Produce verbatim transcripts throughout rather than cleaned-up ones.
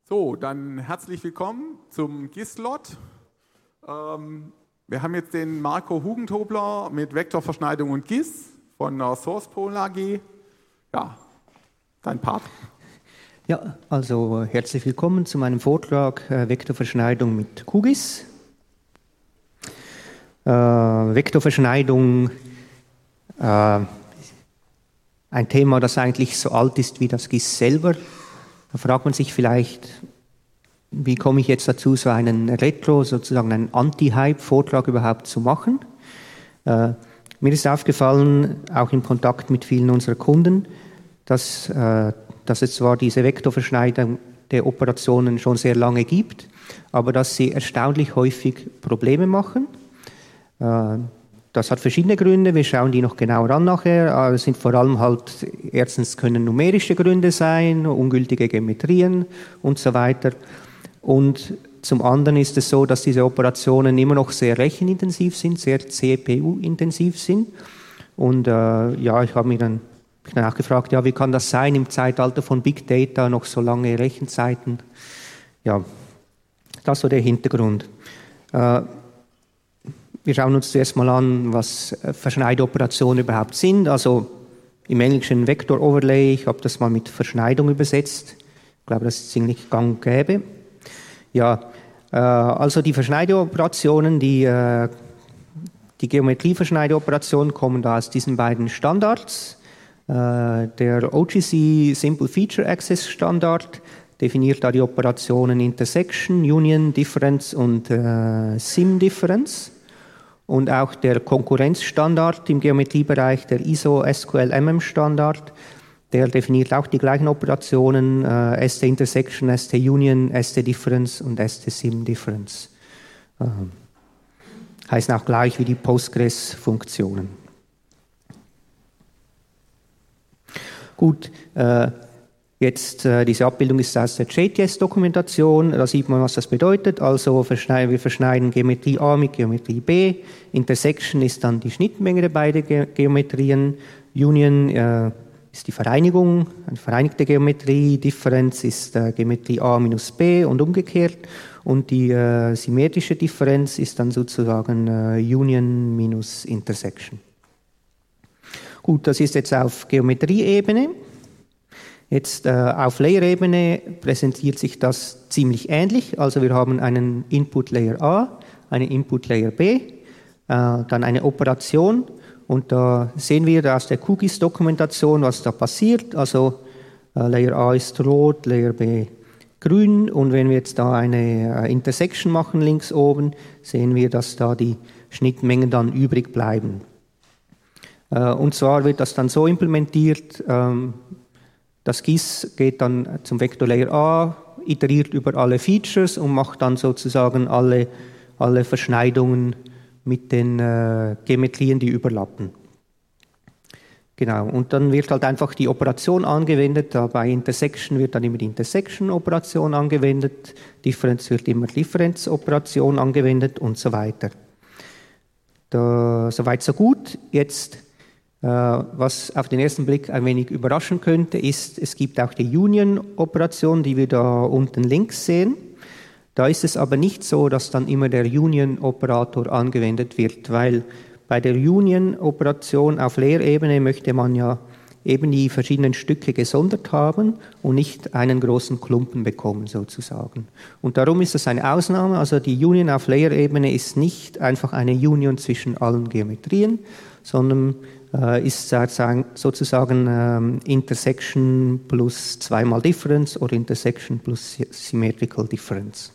So, dann herzlich willkommen zum G I S-Slot. Ähm, wir haben jetzt den Marco Hugentobler mit Vektorverschneidung und G I S von der SourcePol A G. Ja, dein Part. Ja, also herzlich willkommen zu meinem Vortrag äh, Vektorverschneidung mit Q G I S. Äh, Vektorverschneidung, äh, ein Thema, das eigentlich so alt ist wie das G I S selber. Da fragt man sich vielleicht, wie komme ich jetzt dazu, so einen Retro, sozusagen einen Anti-Hype-Vortrag überhaupt zu machen. Äh, mir ist aufgefallen, auch im Kontakt mit vielen unserer Kunden, dass, äh, dass es zwar diese Vektorverschneidung der Operationen schon sehr lange gibt, aber dass sie erstaunlich häufig Probleme machen. Äh, Das hat verschiedene Gründe, wir schauen die noch genauer an nachher. Es sind vor allem halt, erstens können numerische Gründe sein, ungültige Geometrien und so weiter. Und zum anderen ist es so, dass diese Operationen immer noch sehr rechenintensiv sind, sehr C P U-intensiv sind. Und äh, ja, ich habe mich dann, mich dann auch gefragt, ja, wie kann das sein im Zeitalter von Big Data, noch so lange Rechenzeiten? Ja, das war der Hintergrund. Äh, Wir schauen uns zuerst mal an, was Verschneideoperationen überhaupt sind. Also im Englischen Vector Overlay, ich habe das mal mit Verschneidung übersetzt. Ich glaube, das ist ziemlich gang und gäbe. Ja, äh, also die Verschneideoperationen, die, äh, die Geometrieverschneideoperationen kommen da aus diesen beiden Standards. Äh, der O G C Simple Feature Access Standard definiert da die Operationen Intersection, Union, Difference und äh, Sim Difference. Und auch der Konkurrenzstandard im Geometriebereich, der I S O S Q L M M Standard, der definiert auch die gleichen Operationen, äh, S T Intersection, S T Union, S T Difference und S T Sim Difference. Äh, heißen auch gleich wie die Postgres-Funktionen. Gut, äh, jetzt äh, diese Abbildung ist aus der J T S-Dokumentation, da sieht man, was das bedeutet. Also verschneiden, wir verschneiden Geometrie A mit Geometrie B. Intersection ist dann die Schnittmenge der beiden Ge Geometrien. Union äh, ist die Vereinigung, eine vereinigte Geometrie. Differenz ist äh, Geometrie A minus B und umgekehrt. Und die äh, symmetrische Differenz ist dann sozusagen äh, Union minus Intersection. Gut, das ist jetzt auf Geometrieebene. Jetzt äh, auf Layer-Ebene präsentiert sich das ziemlich ähnlich. Also wir haben einen Input-Layer A, einen Input-Layer B, äh, dann eine Operation. Und da sehen wir aus der Q G I S-Dokumentation, was da passiert. Also äh, Layer A ist rot, Layer B grün. Und wenn wir jetzt da eine äh, Intersection machen links oben, sehen wir, dass da die Schnittmengen dann übrig bleiben. Äh, und zwar wird das dann so implementiert, ähm, das G I S geht dann zum Vektor Layer A, iteriert über alle Features und macht dann sozusagen alle, alle Verschneidungen mit den äh, Geometrien, die überlappen. Genau, und dann wird halt einfach die Operation angewendet. Da bei Intersection wird dann immer die Intersection-Operation angewendet, Difference wird immer Difference-Operation angewendet und so weiter. Da, soweit so gut. Jetzt was auf den ersten Blick ein wenig überraschen könnte, ist, es gibt auch die Union-Operation, die wir da unten links sehen. Da ist es aber nicht so, dass dann immer der Union-Operator angewendet wird, weil bei der Union-Operation auf Layer-Ebene möchte man ja eben die verschiedenen Stücke gesondert haben und nicht einen großen Klumpen bekommen sozusagen. Und darum ist das eine Ausnahme, also die Union auf Layer-Ebene ist nicht einfach eine Union zwischen allen Geometrien, sondern ist sozusagen ähm, Intersection plus zweimal Difference oder Intersection plus Symmetrical Difference.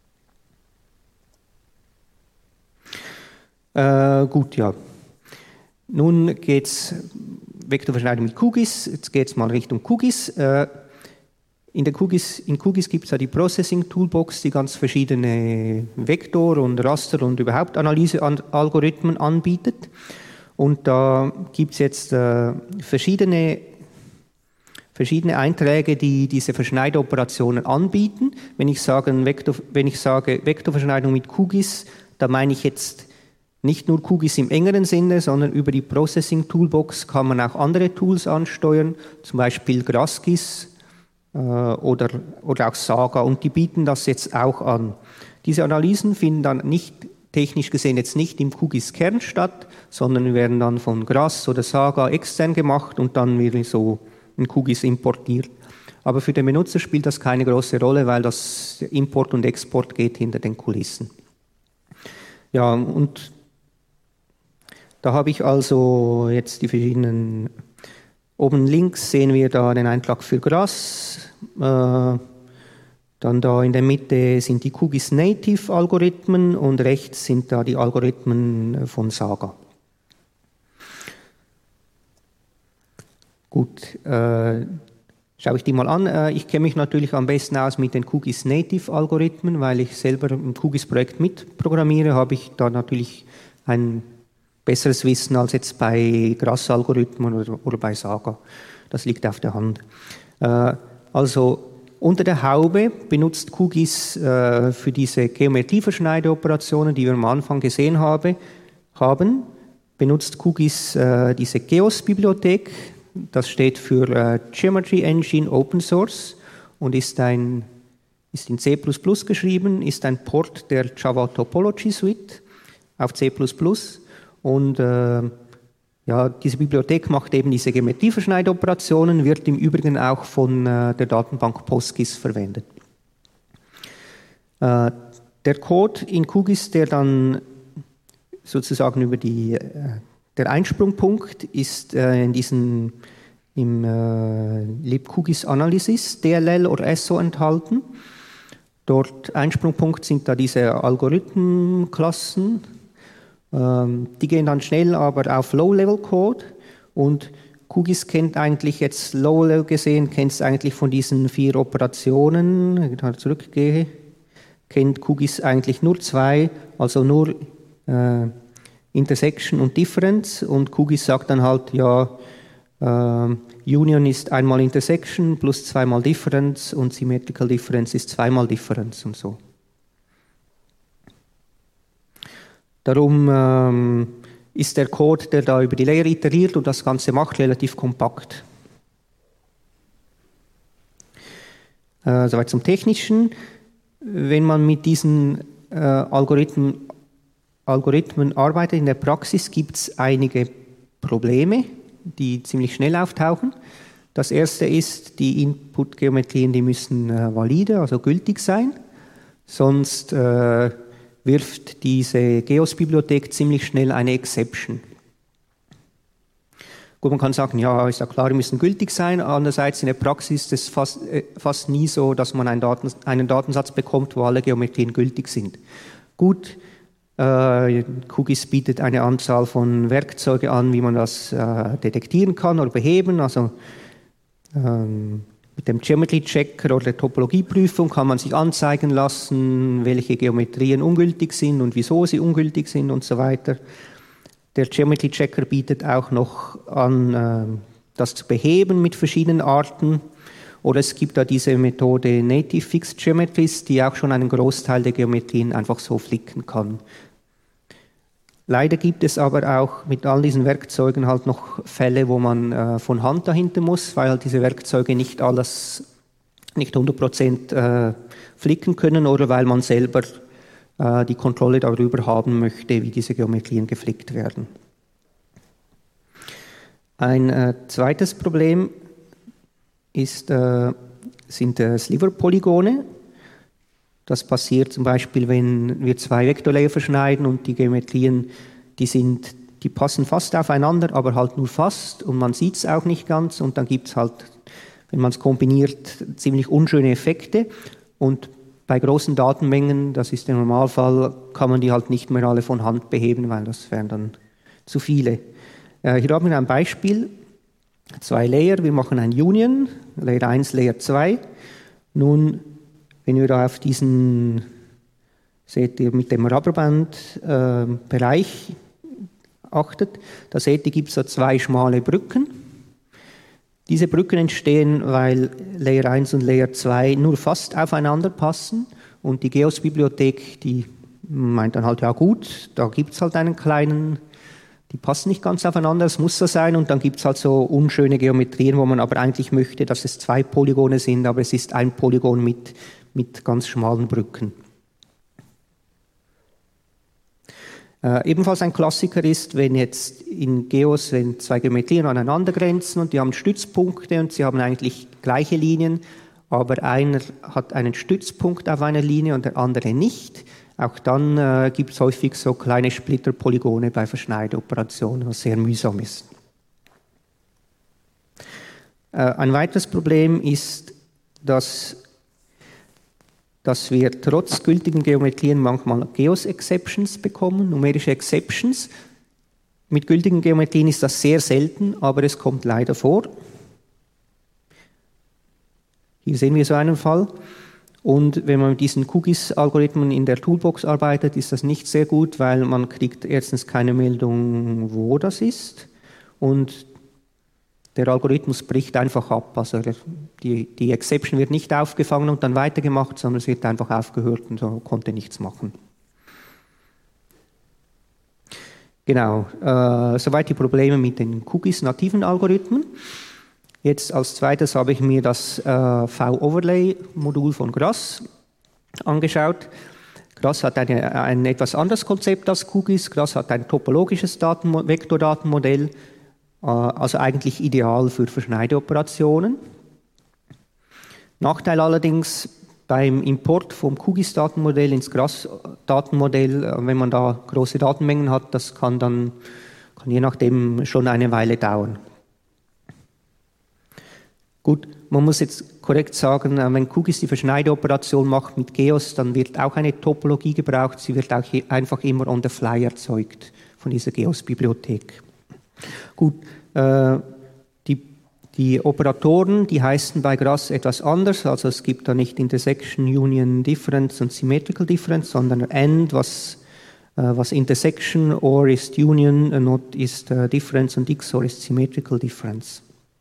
Äh, gut, ja. Nun geht es Vektorverschneidung mit Q G I S, jetzt geht es mal Richtung Q G I S. Äh, in der Q G I S, in Q G I S gibt es ja die Processing Toolbox, die ganz verschiedene Vektor- und Raster- und überhaupt Analyse-Algorithmen anbietet. Und da gibt es jetzt äh, verschiedene, verschiedene Einträge, die diese Verschneideoperationen anbieten. Wenn ich, sagen, Vektor, wenn ich sage Vektorverschneidung mit Q G I S, da meine ich jetzt nicht nur Q G I S im engeren Sinne, sondern über die Processing Toolbox kann man auch andere Tools ansteuern, zum Beispiel GrassGIS äh, oder, oder auch Saga, und die bieten das jetzt auch an. Diese Analysen finden dann nicht, technisch gesehen jetzt nicht im QGIS-Kern statt, sondern werden dann von Grass oder Saga extern gemacht und dann wirklich so in QGIS importiert. Aber für den Benutzer spielt das keine große Rolle, weil das Import und Export geht hinter den Kulissen. Ja, und da habe ich also jetzt die verschiedenen, oben links sehen wir da den Eintrag für Grass, äh, dann da in der Mitte sind die QGIS Native Algorithmen und rechts sind da die Algorithmen von Saga. Gut, äh, schaue ich die mal an. Äh, ich kenne mich natürlich am besten aus mit den QGIS Native Algorithmen, weil ich selber im QGIS-Projekt mitprogrammiere, habe ich da natürlich ein besseres Wissen als jetzt bei Grass-Algorithmen oder, oder bei Saga. Das liegt auf der Hand. Äh, also unter der Haube benutzt QGIS äh, für diese Geometrieverschneideoperationen, die wir am Anfang gesehen habe, haben, benutzt QGIS äh, diese GEOS-Bibliothek. Das steht für äh, Geometry Engine Open Source und ist, ein, ist in C plus plus geschrieben, ist ein Port der Java Topology Suite auf C plus plus. Und äh, ja, diese Bibliothek macht eben diese Geometrieverschneideoperationen, wird im Übrigen auch von äh, der Datenbank PostGIS verwendet. Äh, der Code in QGIS, der dann sozusagen über die, äh, der Einsprungpunkt ist äh, in diesem im äh, libQGIS Analysis, D L L oder S O enthalten. Dort Einsprungpunkt sind da diese Algorithmenklassen. Die gehen dann schnell aber auf Low-Level-Code und QGIS kennt eigentlich jetzt Low-Level gesehen, kennt es eigentlich von diesen vier Operationen, wenn ich da zurückgehe, kennt QGIS eigentlich nur zwei, also nur äh, Intersection und Difference, und QGIS sagt dann halt, ja, äh, Union ist einmal Intersection plus zweimal Difference und Symmetrical Difference ist zweimal Difference und so. Darum ähm, ist der Code, der da über die Layer iteriert und das Ganze macht, relativ kompakt. Äh, soweit zum Technischen. Wenn man mit diesen äh, Algorithmen, Algorithmen arbeitet in der Praxis, gibt es einige Probleme, die ziemlich schnell auftauchen. Das erste ist, die Input-Geometrien, die müssen äh, valide, also gültig sein, sonst äh, wirft diese GEOS-Bibliothek ziemlich schnell eine Exception. Gut, man kann sagen, ja, ist ja klar, die müssen gültig sein. Andererseits in der Praxis ist es fast, äh, fast nie so, dass man einen, Daten, einen Datensatz bekommt, wo alle Geometrien gültig sind. Gut, äh, QGIS bietet eine Anzahl von Werkzeugen an, wie man das äh, detektieren kann oder beheben. Also ähm, mit dem Geometry Checker oder der Topologieprüfung kann man sich anzeigen lassen, welche Geometrien ungültig sind und wieso sie ungültig sind und so weiter. Der Geometry Checker bietet auch noch an, das zu beheben mit verschiedenen Arten. Oder es gibt da diese Methode Native Fixed Geometries, die auch schon einen Großteil der Geometrien einfach so flicken kann. Leider gibt es aber auch mit all diesen Werkzeugen halt noch Fälle, wo man äh, von Hand dahinter muss, weil halt diese Werkzeuge nicht alles, nicht hundert Prozent äh, flicken können oder weil man selber äh, die Kontrolle darüber haben möchte, wie diese Geometrien geflickt werden. Ein äh, zweites Problem ist, äh, sind äh, Sliver-Polygone. Das passiert zum Beispiel, wenn wir zwei Vektorlayer verschneiden und die Geometrien, die, sind, die passen fast aufeinander, aber halt nur fast und man sieht es auch nicht ganz und dann gibt es halt, wenn man es kombiniert, ziemlich unschöne Effekte und bei großen Datenmengen, das ist der Normalfall, kann man die halt nicht mehr alle von Hand beheben, weil das wären dann zu viele. Äh, hier haben wir ein Beispiel, zwei Layer, wir machen ein Union, Layer eins, Layer zwei. Nun, wenn ihr da auf diesen, seht ihr mit dem Rubberband-Bereich äh, achtet, da seht ihr, gibt es so zwei schmale Brücken. Diese Brücken entstehen, weil Layer eins und Layer zwei nur fast aufeinander passen und die GEOS-Bibliothek, die meint dann halt, ja gut, da gibt es halt einen kleinen, die passen nicht ganz aufeinander, es muss so sein, und dann gibt es halt so unschöne Geometrien, wo man aber eigentlich möchte, dass es zwei Polygone sind, aber es ist ein Polygon mit, mit ganz schmalen Brücken. Äh, ebenfalls ein Klassiker ist, wenn jetzt in Geos, wenn zwei Geometrien aneinander grenzen und die haben Stützpunkte und sie haben eigentlich gleiche Linien, aber einer hat einen Stützpunkt auf einer Linie und der andere nicht. Auch dann äh, gibt es häufig so kleine Splitterpolygone bei Verschneideoperationen, was sehr mühsam ist. Äh, ein weiteres Problem ist, dass, dass wir trotz gültigen Geometrien manchmal Geos-Exceptions bekommen, numerische Exceptions. Mit gültigen Geometrien ist das sehr selten, aber es kommt leider vor. Hier sehen wir so einen Fall. Und wenn man mit diesen QGIS-Algorithmen in der Toolbox arbeitet, ist das nicht sehr gut, weil man kriegt erstens keine Meldung, wo das ist, und der Algorithmus bricht einfach ab. Also die, die Exception wird nicht aufgefangen und dann weitergemacht, sondern es wird einfach aufgehört und so konnte nichts machen. Genau, äh, soweit die Probleme mit den QGIS-nativen Algorithmen. Jetzt als zweites habe ich mir das äh, V-Overlay-Modul von Grass angeschaut. Grass hat eine, ein etwas anderes Konzept als QGIS. Grass hat ein topologisches Daten Vektordatenmodell, äh, also eigentlich ideal für Verschneideoperationen. Nachteil allerdings beim Import vom QGIS-Datenmodell ins Grass-Datenmodell, äh, wenn man da große Datenmengen hat, das kann dann kann je nachdem schon eine Weile dauern. Gut, man muss jetzt korrekt sagen, wenn QGIS die Verschneideoperation macht mit Geos, dann wird auch eine Topologie gebraucht. Sie wird auch einfach immer on the fly erzeugt von dieser Geos-Bibliothek. Gut, äh, die, die Operatoren, die heißen bei Grass etwas anders. Also es gibt da nicht Intersection, Union, Difference und Symmetrical Difference, sondern AND, was, äh, was Intersection, OR ist Union, NOT ist äh, Difference und X O R ist Symmetrical Difference.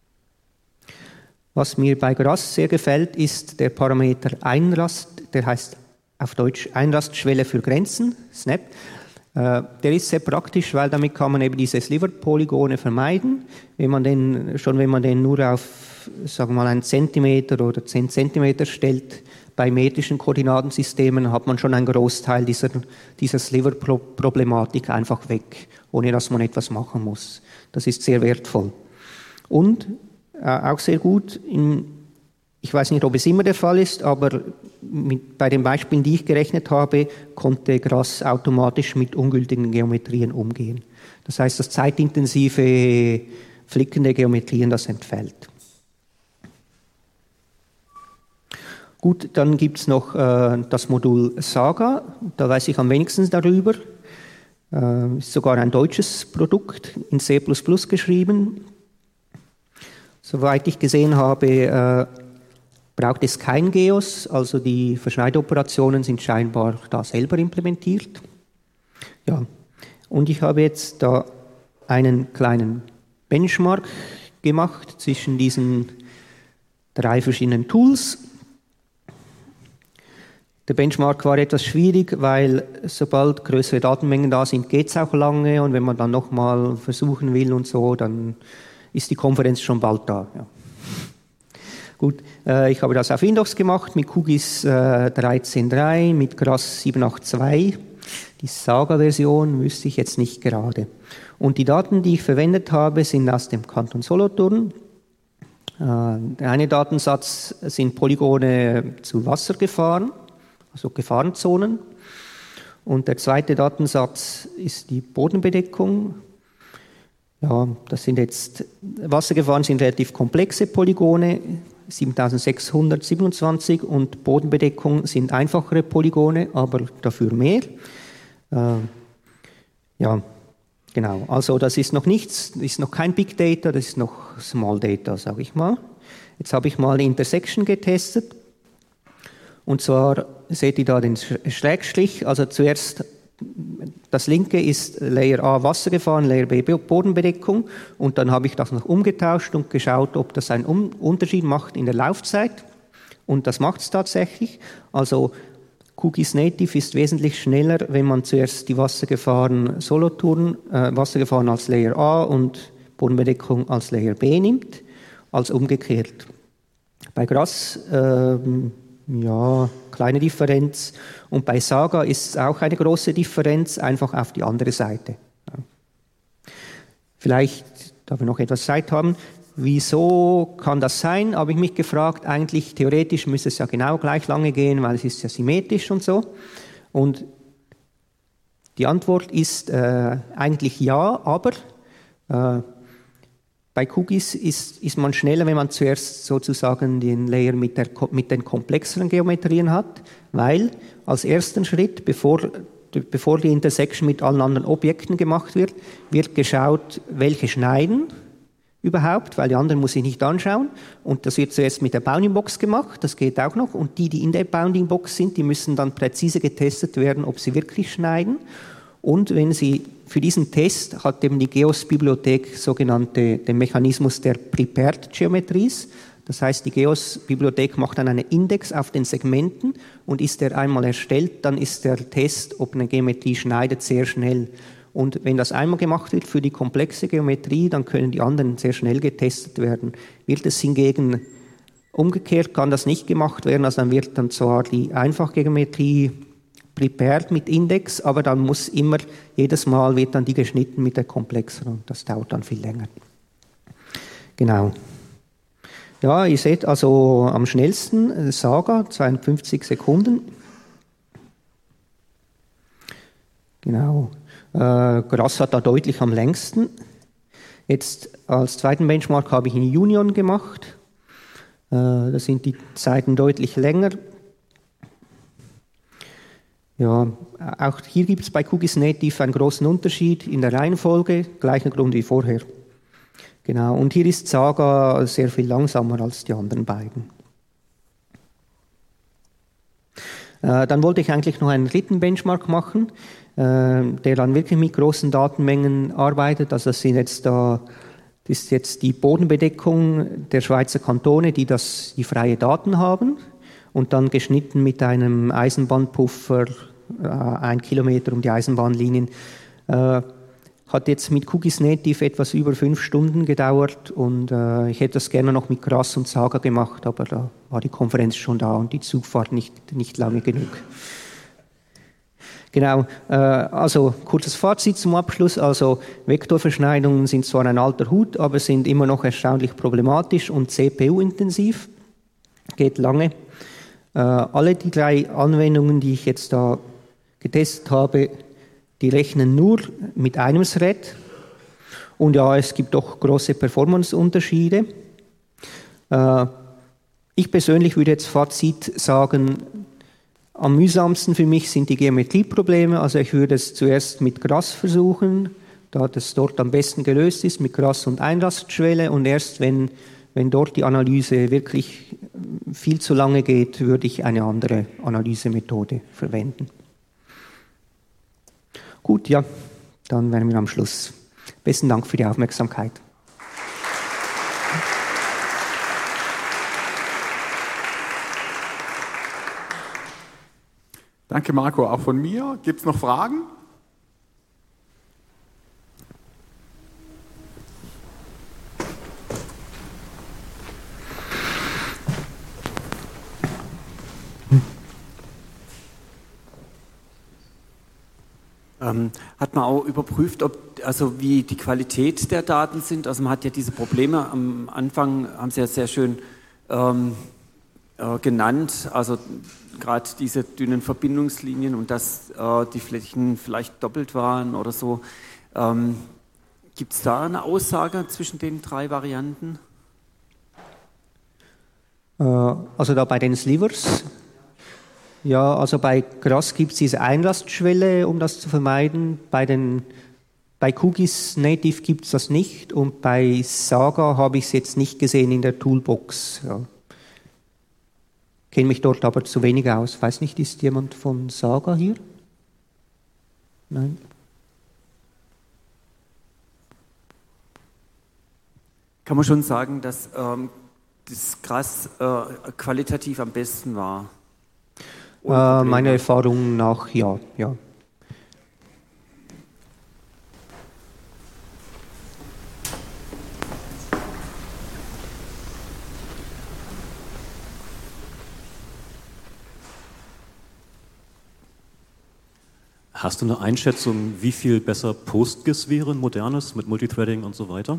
Was mir bei Grass sehr gefällt, ist der Parameter Einrast, der heißt auf Deutsch Einrastschwelle für Grenzen, Snap. Äh, der ist sehr praktisch, weil damit kann man eben diese Sliver-Polygone vermeiden. Wenn man den, schon wenn man den nur auf, sagen wir mal, einen Zentimeter oder zehn Zentimeter stellt, bei metrischen Koordinatensystemen hat man schon einen Großteil dieser, dieser Sliver-Problematik einfach weg, ohne dass man etwas machen muss. Das ist sehr wertvoll. Und Äh, auch sehr gut, in, ich weiß nicht, ob es immer der Fall ist, aber mit, bei den Beispielen, die ich gerechnet habe, konnte Grass automatisch mit ungültigen Geometrien umgehen. Das heißt, das zeitintensive Flicken der Geometrien, das entfällt. Gut, dann gibt es noch äh, das Modul Saga, da weiß ich am wenigsten darüber. Äh, ist sogar ein deutsches Produkt, in C plus plus geschrieben. Soweit ich gesehen habe, äh, braucht es kein Geos, also die Verschneideoperationen sind scheinbar da selber implementiert. Ja, und ich habe jetzt da einen kleinen Benchmark gemacht zwischen diesen drei verschiedenen Tools. Der Benchmark war etwas schwierig, weil sobald größere Datenmengen da sind, geht es auch lange, und wenn man dann nochmal versuchen will und so, dann ist die Konferenz schon bald da. Ja. Gut, äh, ich habe das auf Windows gemacht mit QGIS äh, dreizehn Punkt drei, mit Grass sieben Punkt acht Punkt zwei. Die Saga-Version wüsste ich jetzt nicht gerade. Und die Daten, die ich verwendet habe, sind aus dem Kanton Solothurn. Äh, der eine Datensatz sind Polygone zu Wassergefahren, also Gefahrenzonen. Und der zweite Datensatz ist die Bodenbedeckung. Ja, das sind jetzt, Wassergefahren sind relativ komplexe Polygone, siebentausendsechshundertsiebenundzwanzig, und Bodenbedeckung sind einfachere Polygone, aber dafür mehr. Äh, ja, genau. Also das ist noch nichts, das ist noch kein Big Data, das ist noch Small Data, sage ich mal. Jetzt habe ich mal Intersection getestet. Und zwar seht ihr da den Schrägstrich, also zuerst das linke ist Layer A Wassergefahren, Layer B Bodenbedeckung, und dann habe ich das noch umgetauscht und geschaut, ob das einen Unterschied macht in der Laufzeit, und das macht es tatsächlich. Also QGIS Native ist wesentlich schneller, wenn man zuerst die Wassergefahren Solothurn, äh, Wassergefahren als Layer A und Bodenbedeckung als Layer B nimmt, als umgekehrt. Bei Grass, äh, ja, kleine Differenz. Und bei Saga ist es auch eine große Differenz, einfach auf die andere Seite. Ja. Vielleicht, da wir noch etwas Zeit haben, wieso kann das sein, habe ich mich gefragt. Eigentlich, theoretisch müsste es ja genau gleich lange gehen, weil es ist ja symmetrisch und so. Und die Antwort ist äh, eigentlich ja, aber äh, bei QGIS ist, ist man schneller, wenn man zuerst sozusagen den Layer mit, der, mit den komplexeren Geometrien hat, weil als ersten Schritt, bevor, bevor die Intersection mit allen anderen Objekten gemacht wird, wird geschaut, welche schneiden überhaupt, weil die anderen muss ich nicht anschauen. Und das wird zuerst mit der Bounding Box gemacht, das geht auch noch. Und die, die in der Bounding Box sind, die müssen dann präzise getestet werden, ob sie wirklich schneiden. Und wenn sie für diesen Test hat eben die GEOS-Bibliothek sogenannte den Mechanismus der Prepared Geometries. Das heißt, die GEOS-Bibliothek macht dann einen Index auf den Segmenten und ist der einmal erstellt, dann ist der Test, ob eine Geometrie schneidet, sehr schnell. Und wenn das einmal gemacht wird für die komplexe Geometrie, dann können die anderen sehr schnell getestet werden. Wird es hingegen umgekehrt, kann das nicht gemacht werden, also dann wird dann zwar die Einfachgeometrie prepared mit Index, aber dann muss immer, jedes Mal wird dann die geschnitten mit der komplexeren und das dauert dann viel länger. Genau. Ja, ihr seht also am schnellsten Saga, zweiundfünfzig Sekunden. Genau. Äh, Grass hat da deutlich am längsten. Jetzt als zweiten Benchmark habe ich in Union gemacht. Äh, da sind die Zeiten deutlich länger. Ja, auch hier gibt es bei QGIS Native einen großen Unterschied in der Reihenfolge, gleicher Grund wie vorher. Genau, und hier ist Saga sehr viel langsamer als die anderen beiden. Äh, dann wollte ich eigentlich noch einen dritten Benchmark machen, äh, der dann wirklich mit großen Datenmengen arbeitet. Also das sind jetzt da, das ist jetzt die Bodenbedeckung der Schweizer Kantone, die das, die freie Daten haben. Und dann geschnitten mit einem Eisenbahnpuffer, äh, ein Kilometer um die Eisenbahnlinien. Äh, hat jetzt mit QGIS Native etwas über fünf Stunden gedauert und äh, ich hätte das gerne noch mit Grass und Saga gemacht, aber da war die Konferenz schon da und die Zugfahrt nicht, nicht lange genug. Genau, äh, also kurzes Fazit zum Abschluss. Also Vektorverschneidungen sind zwar ein alter Hut, aber sind immer noch erstaunlich problematisch und C P U-intensiv. Geht lange. Äh, alle die drei Anwendungen, die ich jetzt da getestet habe, die rechnen nur mit einem Thread. Und ja, es gibt doch große Performance-Unterschiede. Äh, ich persönlich würde jetzt Fazit sagen, am mühsamsten für mich sind die Geometrieprobleme. Also ich würde es zuerst mit Grass versuchen, da das dort am besten gelöst ist, mit Grass und Einrastschwelle. Und erst wenn, wenn dort die Analyse wirklich viel zu lange geht, würde ich eine andere Analysemethode verwenden. Gut, ja, dann wären wir am Schluss. Besten Dank für die Aufmerksamkeit. Danke, Marco. Auch von mir. Gibt es noch Fragen? Ähm, hat man auch überprüft, ob, also wie die Qualität der Daten sind? Also man hat ja diese Probleme, am Anfang haben Sie ja sehr schön ähm, äh, genannt, also gerade diese dünnen Verbindungslinien und dass äh, die Flächen vielleicht doppelt waren oder so. Ähm, gibt es da eine Aussage zwischen den drei Varianten? Äh, also da bei den Slivers? Ja, also bei Grass gibt es diese Einlastschwelle, um das zu vermeiden. Bei, den, bei QGIS Native gibt es das nicht und bei Saga habe ich es jetzt nicht gesehen in der Toolbox. Ja. Kenne mich dort aber zu wenig aus. Weiß nicht, ist jemand von Saga hier? Nein? Kann man schon sagen, dass ähm, das Grass äh, qualitativ am besten war? Äh, meiner Erfahrung nach ja, ja. Hast du eine Einschätzung, wie viel besser PostGIS wäre, ein modernes, mit Multithreading und so weiter?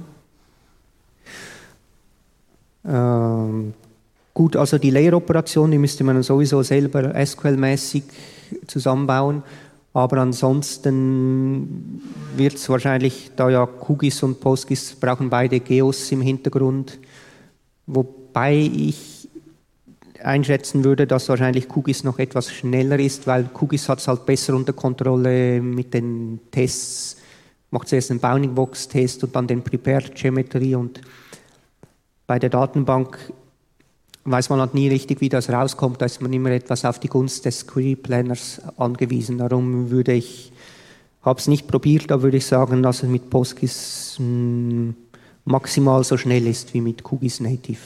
Ähm, gut, also die Layer-Operation, die müsste man sowieso selber S Q L-mäßig zusammenbauen, aber ansonsten wird es wahrscheinlich, da ja QGIS und PostGIS brauchen beide Geos im Hintergrund, wobei ich einschätzen würde, dass wahrscheinlich QGIS noch etwas schneller ist, weil QGIS hat es halt besser unter Kontrolle mit den Tests, macht zuerst einen Bounding-Box-Test und dann den Prepared-Geometrie und bei der Datenbank weiß man halt nie richtig, wie das rauskommt, da ist man immer etwas auf die Gunst des Query-Planners angewiesen. Darum würde ich, habe es nicht probiert, da würde ich sagen, dass es mit PostGIS mh, maximal so schnell ist wie mit QGIS Native.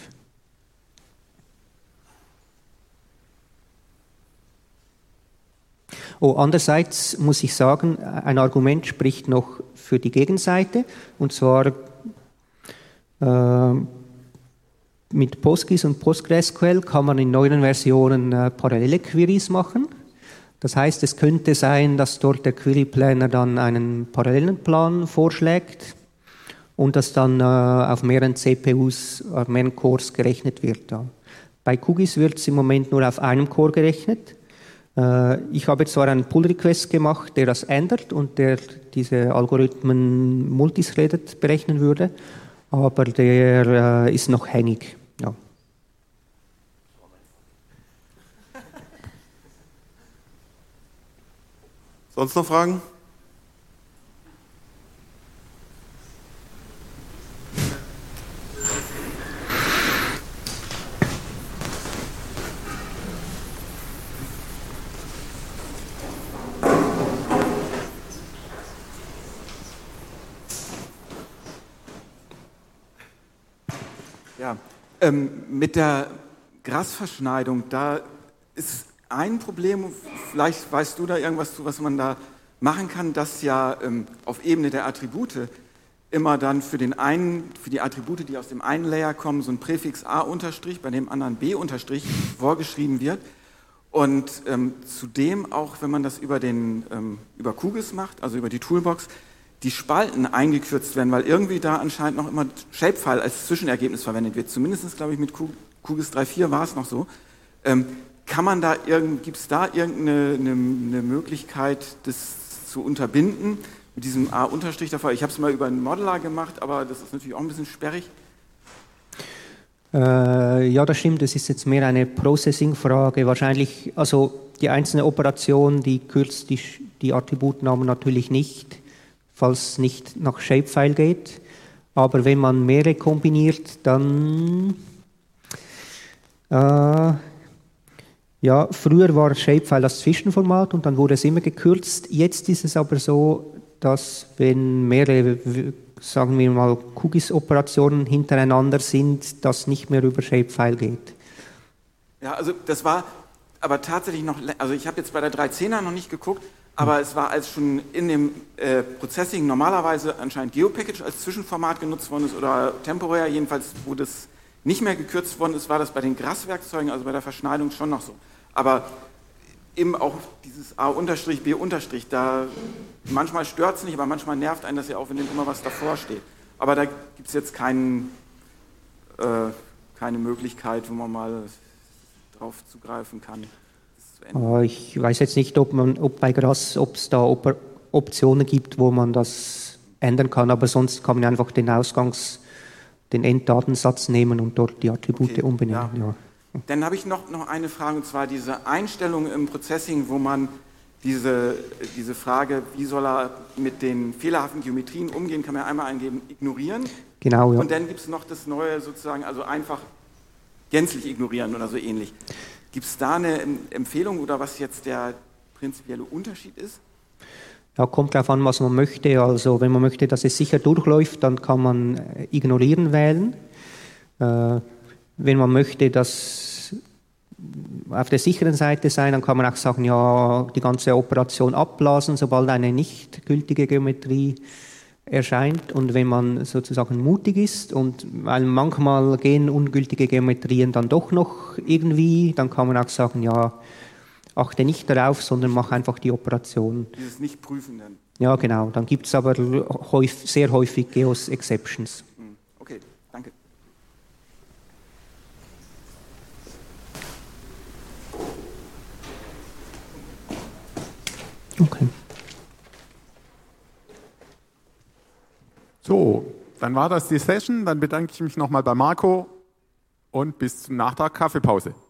Oh, andererseits muss ich sagen, ein Argument spricht noch für die Gegenseite, und zwar äh, mit PostGIS und PostgreSQL kann man in neueren Versionen äh, parallele Queries machen. Das heißt, es könnte sein, dass dort der Query Planner dann einen parallelen Plan vorschlägt und das dann äh, auf mehreren C P Us, auf mehreren Cores gerechnet wird. Ja. Bei QGIS wird es im Moment nur auf einem Core gerechnet. Ich habe zwar einen Pull-Request gemacht, der das ändert und der diese Algorithmen multithreaded berechnen würde, aber der äh, ist noch hängig. Ja. Sonst noch Fragen? Ja, ähm, mit der Grasverschneidung, da ist ein Problem, vielleicht weißt du da irgendwas zu, was man da machen kann, dass ja ähm, auf Ebene der Attribute immer dann für den einen, für die Attribute, die aus dem einen Layer kommen, so ein Präfix A unterstrich, bei dem anderen B unterstrich vorgeschrieben wird. Und ähm, zudem auch, wenn man das über den ähm, über QGIS macht, also über die Toolbox, die Spalten eingekürzt werden, weil irgendwie da anscheinend noch immer Shapefile als Zwischenergebnis verwendet wird. Zumindest, glaube ich, mit QGIS drei Punkt vier war es noch so. Ähm, kann man da irgend, gibt es da irgendeine eine, eine Möglichkeit, das zu unterbinden mit diesem A unterstrich davor? Ich habe es mal über einen Modeler gemacht, aber das ist natürlich auch ein bisschen sperrig. Äh, ja, das stimmt. Das ist jetzt mehr eine Processing-Frage. Wahrscheinlich, also die einzelne Operation, die kürzt die, die Attributnamen natürlich nicht, falls es nicht nach Shapefile geht. Aber wenn man mehrere kombiniert, dann äh, ja, früher war Shapefile das Zwischenformat und dann wurde es immer gekürzt. Jetzt ist es aber so, dass wenn mehrere, sagen wir mal, QGIS-Operationen hintereinander sind, das nicht mehr über Shapefile geht. Ja, also das war aber tatsächlich noch, also ich habe jetzt bei der drei Punkt zehner noch nicht geguckt, aber es war als schon in dem äh, Processing normalerweise anscheinend GeoPackage als Zwischenformat genutzt worden ist oder temporär, jedenfalls wo das nicht mehr gekürzt worden ist, war das bei den Graswerkzeugen, also bei der Verschneidung schon noch so. Aber eben auch dieses A unterstrich, B unterstrich, da manchmal stört es nicht, aber manchmal nervt einen das ja auch, wenn immer was davor steht. Aber da gibt es jetzt keinen, äh, keine Möglichkeit, wo man mal drauf zugreifen kann. Ich weiß jetzt nicht, ob, man, ob bei Gras, ob es da Op- Optionen gibt, wo man das ändern kann, aber sonst kann man einfach den Ausgangs-, den Enddatensatz nehmen und dort die Attribute okay, umbenennen. Ja. Ja. Dann habe ich noch, noch eine Frage, und zwar diese Einstellung im Processing, wo man diese, diese Frage, wie soll er mit den fehlerhaften Geometrien umgehen, kann man einmal eingeben, ignorieren. Genau, ja. Und dann gibt es noch das Neue sozusagen, also einfach gänzlich ignorieren oder so ähnlich. Gibt es da eine Empfehlung oder was jetzt der prinzipielle Unterschied ist? Ja, kommt darauf an, was man möchte. Also wenn man möchte, dass es sicher durchläuft, dann kann man ignorieren wählen. Äh, wenn man möchte, dass auf der sicheren Seite sein. Dann kann man auch sagen, ja, die ganze Operation abblasen, sobald eine nicht gültige Geometrie erscheint. Und wenn man sozusagen mutig ist, und weil manchmal gehen ungültige Geometrien dann doch noch irgendwie, dann kann man auch sagen, ja, achte nicht darauf, sondern mach einfach die Operation. Dieses Nicht-Prüfen dann. Ja, genau. Dann gibt es aber häufig, sehr häufig Geos-Exceptions. Okay, danke. Okay. So, dann war das die Session. Dann bedanke ich mich nochmal bei Marco und bis zum Nachtrag Kaffeepause.